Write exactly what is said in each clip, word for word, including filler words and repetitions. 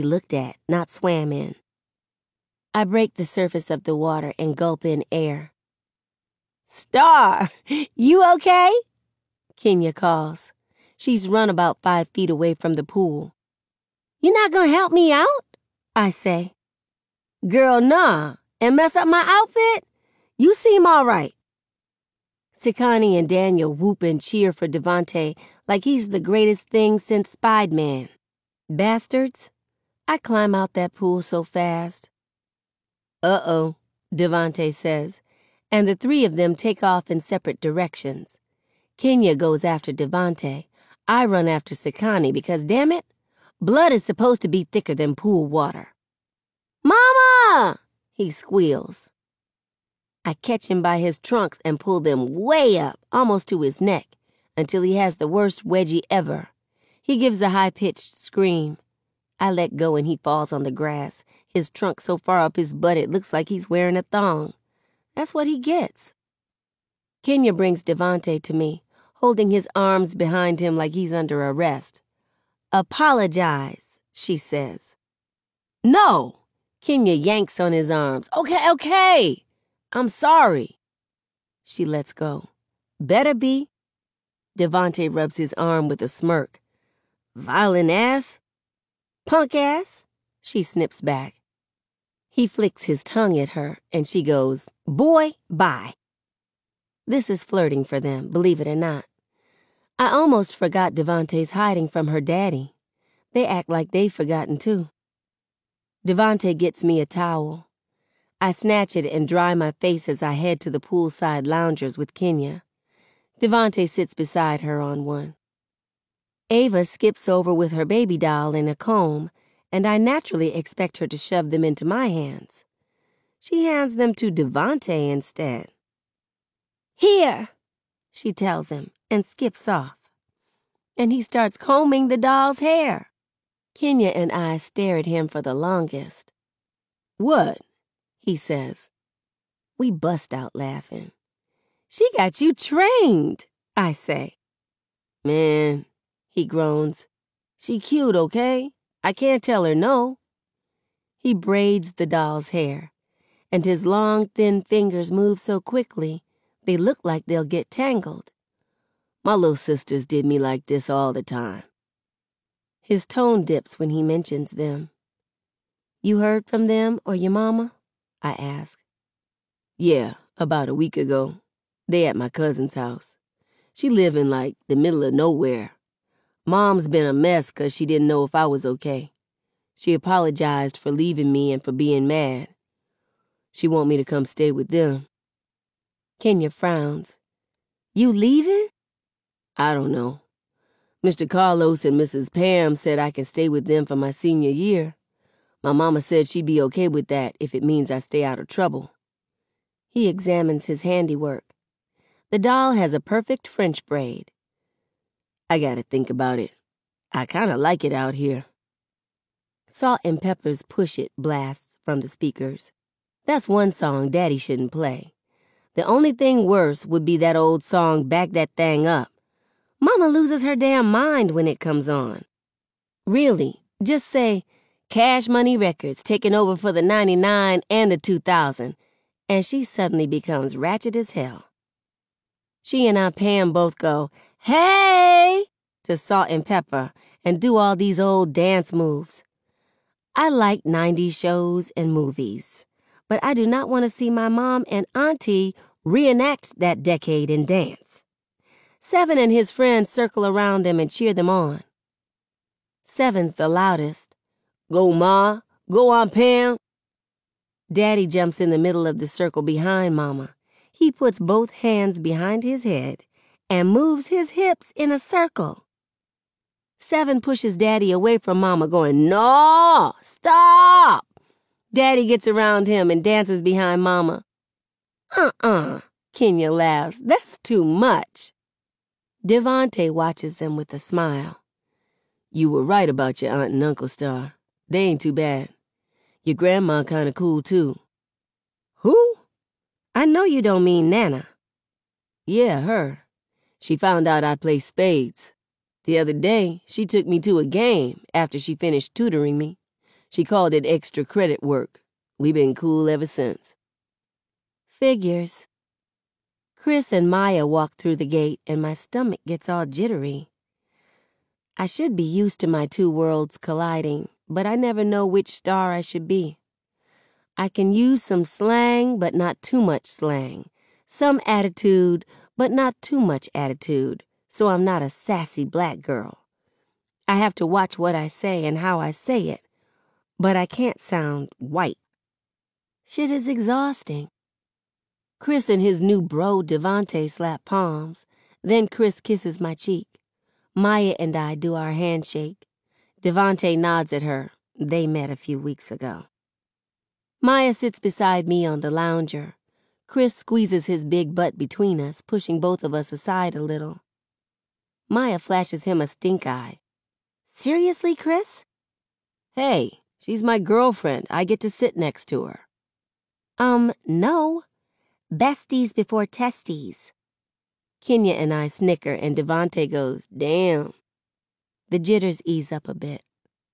looked at, not swam in. I break the surface of the water and gulp in air. "Star, you okay?" Kenya calls. She's run about five feet away from the pool. "You not gonna help me out?" I say. "Girl, nah, and mess up my outfit? You seem all right." Sekani and Daniel whoop and cheer for Devontae like he's the greatest thing since Spider-Man. Bastards. I climb out that pool so fast. "Uh-oh," Devontae says, and the three of them take off in separate directions. Kenya goes after Devontae. I run after Sekani because, damn it, blood is supposed to be thicker than pool water. "Mama!" he squeals. I catch him by his trunks and pull them way up, almost to his neck, until he has the worst wedgie ever. He gives a high-pitched scream. I let go and he falls on the grass, his trunk so far up his butt it looks like he's wearing a thong. That's what he gets. Kenya brings Devontae to me, holding his arms behind him like he's under arrest. "Apologize," she says. "No!" Kenya yanks on his arms. "Okay, okay. I'm sorry." She lets go. "Better be." Devontae rubs his arm with a smirk. "Violent ass?" "Punk ass," she snips back. He flicks his tongue at her, and she goes, "Boy, bye." This is flirting for them, believe it or not. I almost forgot Devontae's hiding from her daddy. They act like they've forgotten, too. Devontae gets me a towel. I snatch it and dry my face as I head to the poolside loungers with Kenya. Devontae sits beside her on one. Ava skips over with her baby doll and a comb, and I naturally expect her to shove them into my hands. She hands them to Devontae instead. "Here," she tells him, and skips off. And he starts combing the doll's hair. Kenya and I stare at him for the longest. "What?" he says. We bust out laughing. "She got you trained," I say. "Man," he groans. "She cute, okay? I can't tell her no." He braids the doll's hair, and his long, thin fingers move so quickly they look like they'll get tangled. "My little sisters did me like this all the time." His tone dips when he mentions them. "You heard from them or your mama?" I ask. "Yeah, about a week ago. They at my cousin's house. She live in, like, the middle of nowhere. Mom's been a mess 'cause she didn't know if I was okay. She apologized for leaving me and for being mad. She want me to come stay with them." Kenya frowns. "You leaving?" "I don't know. Mister Carlos and Missus Pam said I can stay with them for my senior year. My mama said she'd be okay with that if it means I stay out of trouble." He examines his handiwork. The doll has a perfect French braid. "I gotta think about it. I kinda like it out here." Salt and Pepper's Push It blasts from the speakers. That's one song Daddy shouldn't play. The only thing worse would be that old song Back That Thing Up. Mama loses her damn mind when it comes on. Really, just say, Cash Money Records taking over for the ninety-nine and the two thousand, and she suddenly becomes ratchet as hell. She and Aunt Pam both go, "Hey!" to Salt and Pepper and do all these old dance moves. I like nineties shows and movies, but I do not want to see my mom and auntie reenact that decade in dance. Seven and his friends circle around them and cheer them on. Seven's the loudest. "Go, Ma! Go, Aunt Pam!" Daddy jumps in the middle of the circle behind Mama. He puts both hands behind his head and moves his hips in a circle. Seven pushes Daddy away from Mama, going, "No! Stop!" Daddy gets around him and dances behind Mama. "Uh-uh," Kenya laughs. "That's too much." Devontae watches them with a smile. "You were right about your aunt and Uncle Star. They ain't too bad. Your grandma kinda cool, too." "Who?" "I know you don't mean Nana." "Yeah, her. She found out I play spades. The other day, she took me to a game after she finished tutoring me. She called it extra credit work. We been cool ever since. Figures. Chris and Maya walk through the gate, and my stomach gets all jittery. I should be used to my two worlds colliding, but I never know which star I should be. I can use some slang, but not too much slang. Some attitude, but not too much attitude, so I'm not a sassy black girl. I have to watch what I say and how I say it, but I can't sound white. Shit is exhausting. Chris and his new bro Devante slap palms. Then Chris kisses my cheek. Maya and I do our handshake. Devante nods at her. They met a few weeks ago. Maya sits beside me on the lounger. Chris squeezes his big butt between us, pushing both of us aside a little. Maya flashes him a stink eye. Seriously, Chris? Hey, she's my girlfriend. I get to sit next to her. Um, no. Besties before testies. Kenya and I snicker, and Devante goes, damn. The jitters ease up a bit.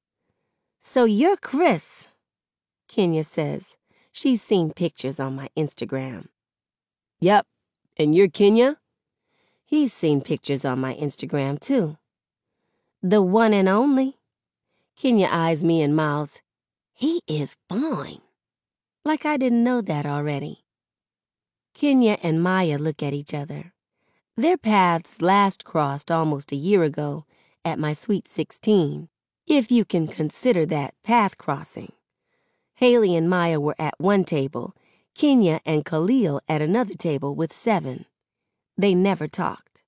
So you're Chris, Kenya says. She's seen pictures on my Instagram. Yep, and you're Kenya? He's seen pictures on my Instagram, too. The one and only. Kenya eyes me and mouths, he is fine. Like I didn't know that already. Kenya and Maya look at each other. Their paths last crossed almost a year ago at my Sweet sixteen, if you can consider that path crossing. Haley and Maya were at one table, Kenya and Khalil at another table with seven. They never talked.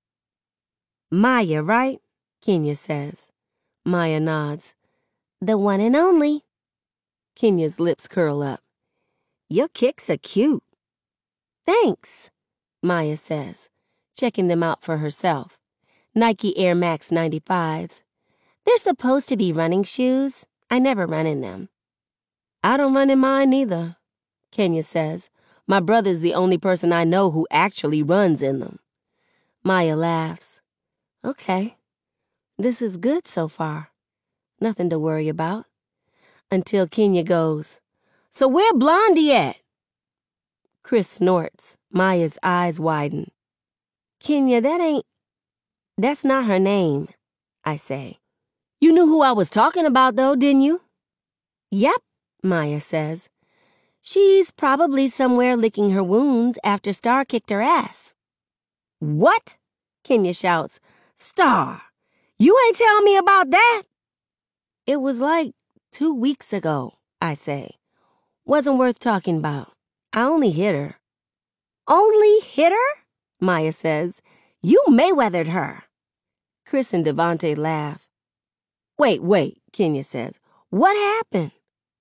Maya, right? Kenya says. Maya nods. The one and only. Kenya's lips curl up. Your kicks are cute. Thanks, Maya says, checking them out for herself. Nike Air Max ninety-fives. They're supposed to be running shoes. I never run in them. I don't run in mine either, Kenya says. My brother's the only person I know who actually runs in them. Maya laughs. Okay, this is good so far. Nothing to worry about. Until Kenya goes, so where Blondie at? Chris snorts. Maya's eyes widen. Kenya, that ain't... That's not her name, I say. You knew who I was talking about, though, didn't you? Yep, Maya says. She's probably somewhere licking her wounds after Star kicked her ass. What? Kenya shouts. Star, you ain't tell me about that. It was like two weeks ago, I say. Wasn't worth talking about. I only hit her. Only hit her? Maya says. You Mayweathered her. Chris and Devante laugh. Wait, wait, Kenya says. What happened?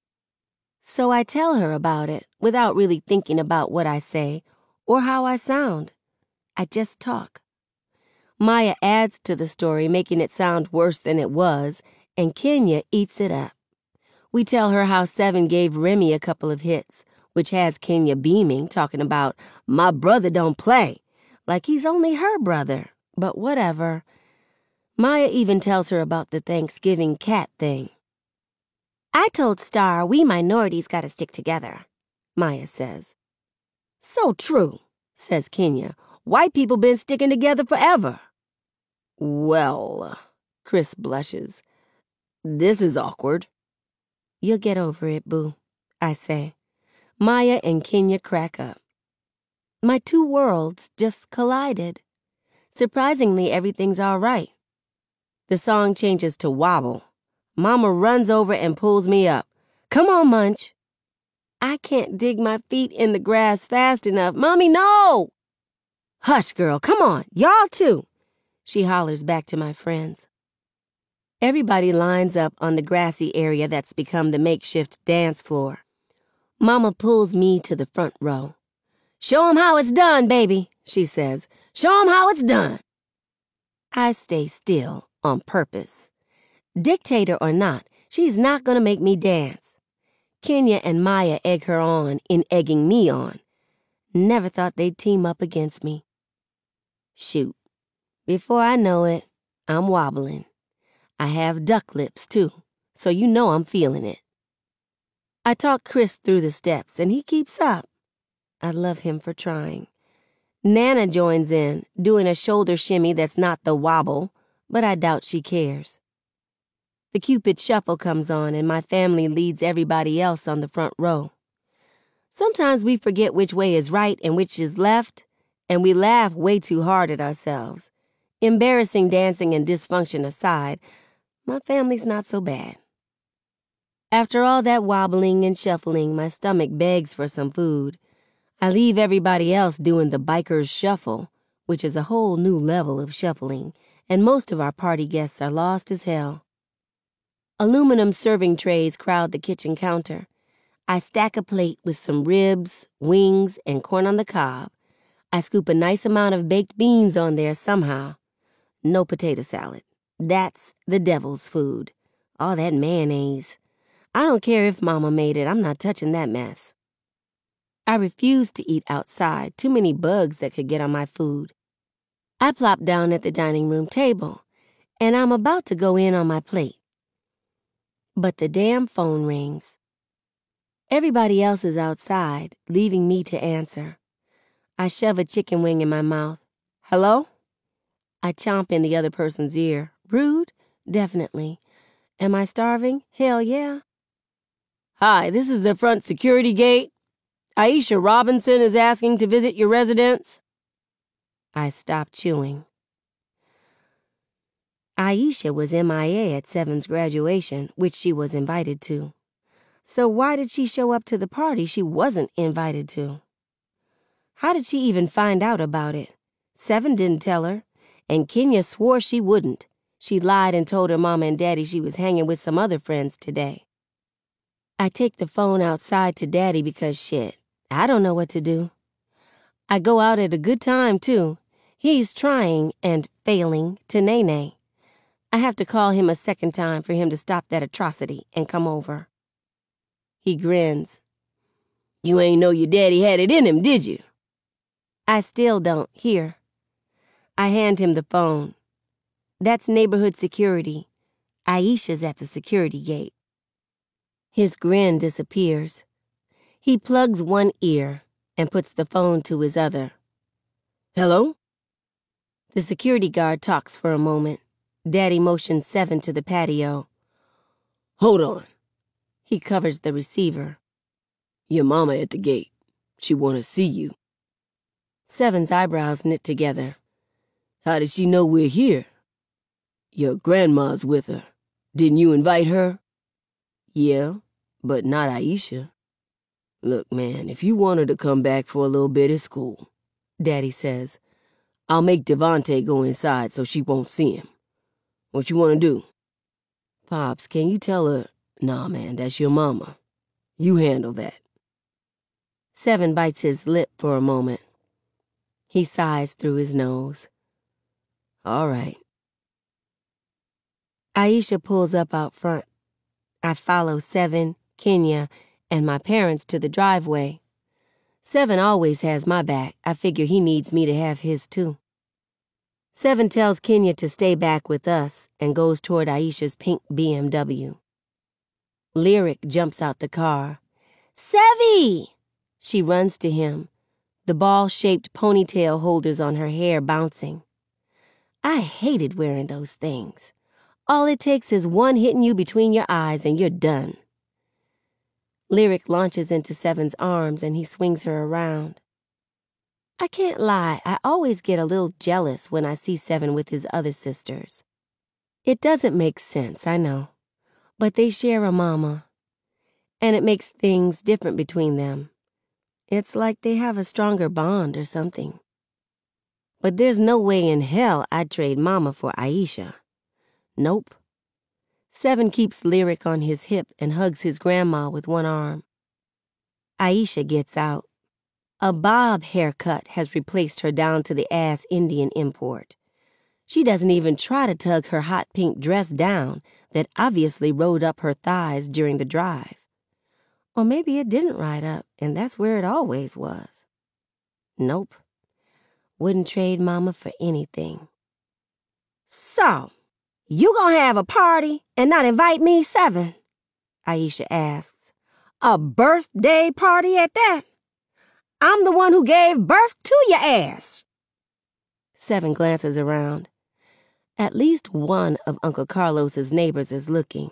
So I tell her about it without really thinking about what I say or how I sound. I just talk. Maya adds to the story, making it sound worse than it was, and Kenya eats it up. We tell her how Seven gave Remy a couple of hits, which has Kenya beaming, talking about, my brother don't play, like he's only her brother, but whatever. Maya even tells her about the Thanksgiving cat thing. I told Star we minorities gotta stick together, Maya says. So true, says Kenya. White people been sticking together forever. Well, Chris blushes. This is awkward. You'll get over it, boo, I say. Maya and Kenya crack up. My two worlds just collided. Surprisingly, everything's all right. The song changes to Wobble. Mama runs over and pulls me up. Come on, Munch. I can't dig my feet in the grass fast enough. Mommy, no! Hush, girl, come on, y'all too, she hollers back to my friends. Everybody lines up on the grassy area that's become the makeshift dance floor. Mama pulls me to the front row. Show 'em how it's done, baby, she says. Show 'em how it's done. I stay still on purpose. Dictator or not, she's not gonna make me dance. Kenya and Maya egg her on in egging me on. Never thought they'd team up against me. Shoot. Before I know it, I'm wobbling. I have duck lips, too, so you know I'm feeling it. I talk Chris through the steps, and he keeps up. I love him for trying. Nana joins in, doing a shoulder shimmy that's not the wobble, but I doubt she cares. The Cupid Shuffle comes on, and my family leads everybody else on the front row. Sometimes we forget which way is right and which is left, and we laugh way too hard at ourselves. Embarrassing dancing and dysfunction aside, my family's not so bad. After all that wobbling and shuffling, my stomach begs for some food. I leave everybody else doing the biker's shuffle, which is a whole new level of shuffling, and most of our party guests are lost as hell. Aluminum serving trays crowd the kitchen counter. I stack a plate with some ribs, wings, and corn on the cob. I scoop a nice amount of baked beans on there somehow. No potato salad. That's the devil's food. All that mayonnaise. I don't care if Mama made it, I'm not touching that mess. I refuse to eat outside, too many bugs that could get on my food. I plop down at the dining room table, and I'm about to go in on my plate. But the damn phone rings. Everybody else is outside, leaving me to answer. I shove a chicken wing in my mouth. Hello? I chomp in the other person's ear. Rude? Definitely. Am I starving? Hell yeah. Hi, this is the front security gate. Aisha Robinson is asking to visit your residence. I stopped chewing. Aisha was M I A at Seven's graduation, which she was invited to. So why did she show up to the party she wasn't invited to? How did she even find out about it? Seven didn't tell her, and Kenya swore she wouldn't. She lied and told her mama and daddy she was hanging with some other friends today. I take the phone outside to daddy because shit, I don't know what to do. I go out at a good time, too. He's trying, and failing, to Nene. I have to call him a second time for him to stop that atrocity and come over. He grins. You ain't know your daddy had it in him, did you? I still don't. Here. I hand him the phone. That's neighborhood security. Aisha's at the security gate. His grin disappears. He plugs one ear and puts the phone to his other. Hello? The security guard talks for a moment. Daddy motions Seven to the patio. Hold on. He covers the receiver. Your mama at the gate. She want to see you. Seven's eyebrows knit together. How did she know we're here? Your grandma's with her. Didn't you invite her? Yeah, but not Aisha. Look, man, if you want her to come back for a little bit, it's cool, Daddy says. I'll make Devontae go inside so she won't see him. What you want to do? Pops, can you tell her, nah, man, that's your mama. You handle that. Seven bites his lip for a moment. He sighs through his nose. All right. Aisha pulls up out front. I follow Seven, Kenya, and my parents to the driveway. Seven always has my back. I figure he needs me to have his too. Seven tells Kenya to stay back with us and goes toward Aisha's pink B M W. Lyric jumps out the car. Sevy! She runs to him, the ball-shaped ponytail holders on her hair bouncing. I hated wearing those things. All it takes is one hitting you between your eyes and you're done. Lyric launches into Seven's arms and he swings her around. I can't lie, I always get a little jealous when I see Seven with his other sisters. It doesn't make sense, I know, but they share a mama, and it makes things different between them. It's like they have a stronger bond or something. But there's no way in hell I'd trade Mama for Aisha. Nope. Seven keeps Lyric on his hip and hugs his grandma with one arm. Aisha gets out. A bob haircut has replaced her down-to-the-ass Indian import. She doesn't even try to tug her hot pink dress down that obviously rode up her thighs during the drive. Or maybe it didn't ride up, and that's where it always was. Nope. Wouldn't trade Mama for anything. So, you gonna have a party and not invite me, Seven? Aisha asks. A birthday party at that? I'm the one who gave birth to your ass. Seven glances around. At least one of Uncle Carlos's neighbors is looking.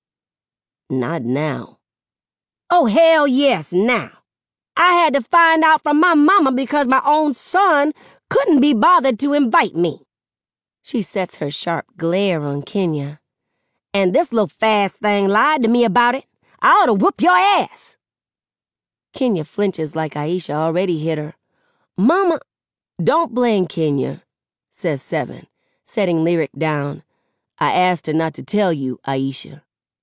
Not now. Oh, hell yes, now. I had to find out from my mama because my own son couldn't be bothered to invite me. She sets her sharp glare on Kenya. And this little fast thing lied to me about it. I ought to whoop your ass. Kenya flinches like Aisha already hit her. Mama, don't blame Kenya, says Seven, setting Lyric down. I asked her not to tell you, Aisha.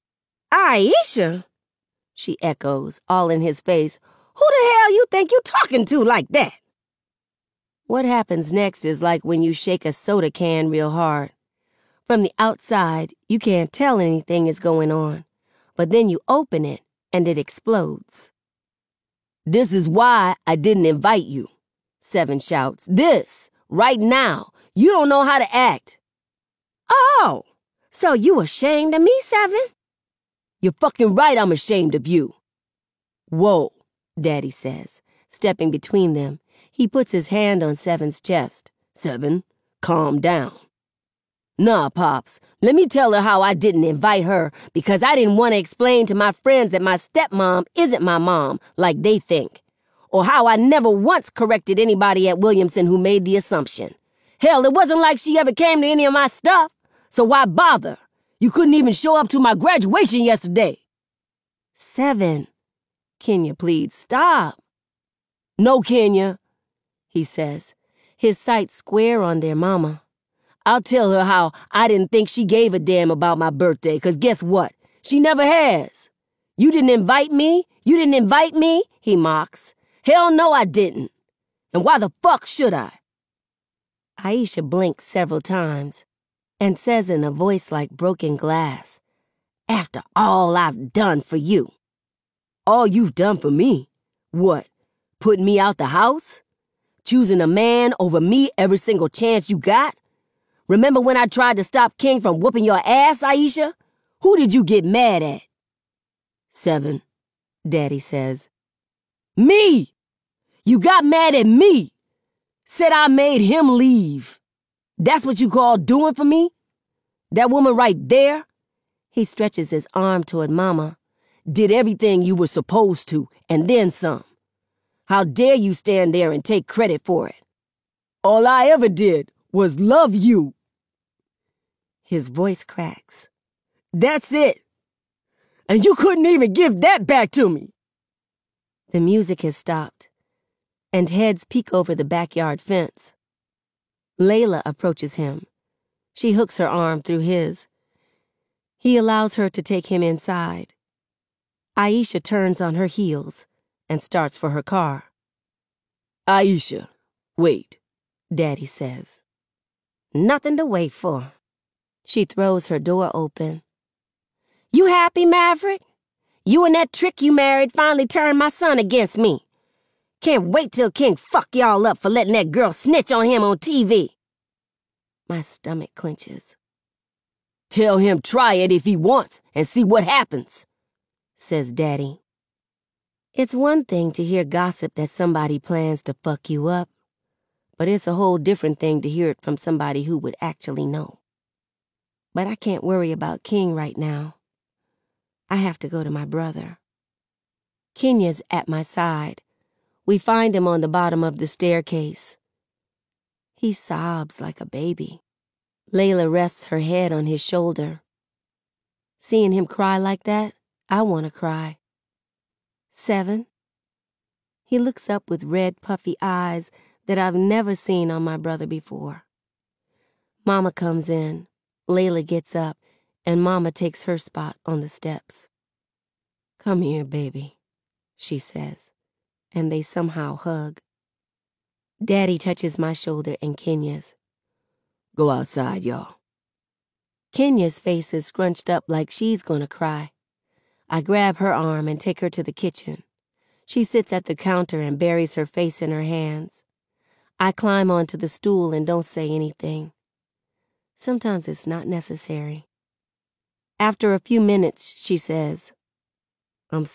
Aisha? She echoes, all in his face. Who the hell you think you talking to like that? What happens next is like when you shake a soda can real hard. From the outside, you can't tell anything is going on, but then you open it and it explodes. This is why I didn't invite you, Seven shouts. This, right now. You don't know how to act. Oh, so you ashamed of me, Seven? You're fucking right I'm ashamed of you. Whoa, Daddy says, stepping between them. He puts his hand on Seven's chest. Seven, calm down. Nah, Pops, let me tell her how I didn't invite her because I didn't want to explain to my friends that my stepmom isn't my mom like they think. Or how I never once corrected anybody at Williamson who made the assumption. Hell, it wasn't like she ever came to any of my stuff, so why bother? You couldn't even show up to my graduation yesterday. Seven, Kenya pleads, stop. No, Kenya, he says, his sights square on their mama. I'll tell her how I didn't think she gave a damn about my birthday, because guess what? She never has. You didn't invite me? You didn't invite me? He mocks. Hell no, I didn't. And why the fuck should I? Aisha blinks several times and says in a voice like broken glass, after all I've done for you. All you've done for me? What, putting me out the house? Choosing a man over me every single chance you got? Remember when I tried to stop King from whooping your ass, Aisha? Who did you get mad at? Seven, Daddy says. Me! You got mad at me! Said I made him leave. That's what you call doing for me? That woman right there? He stretches his arm toward Mama. Did everything you were supposed to, and then some. How dare you stand there and take credit for it? All I ever did was love you. His voice cracks. That's it. And you couldn't even give that back to me. The music has stopped, and heads peek over the backyard fence. Layla approaches him. She hooks her arm through his. He allows her to take him inside. Aisha turns on her heels and starts for her car. Aisha, wait, Daddy says. Nothing to wait for. She throws her door open. You happy, Maverick? You and that trick you married finally turned my son against me. Can't wait till King fuck y'all up for letting that girl snitch on him on T V. My stomach clenches. Tell him try it if he wants and see what happens, says Daddy. It's one thing to hear gossip that somebody plans to fuck you up, but it's a whole different thing to hear it from somebody who would actually know. But I can't worry about King right now. I have to go to my brother. Kenya's at my side. We find him on the bottom of the staircase. He sobs like a baby. Layla rests her head on his shoulder. Seeing him cry like that, I want to cry. Seven? He looks up with red, puffy eyes that I've never seen on my brother before. Mama comes in. Layla gets up, and Mama takes her spot on the steps. Come here, baby, she says, and they somehow hug. Daddy touches my shoulder and Kenya's. Go outside, y'all. Kenya's face is scrunched up like she's gonna cry. I grab her arm and take her to the kitchen. She sits at the counter and buries her face in her hands. I climb onto the stool and don't say anything. Sometimes it's not necessary. After a few minutes, she says,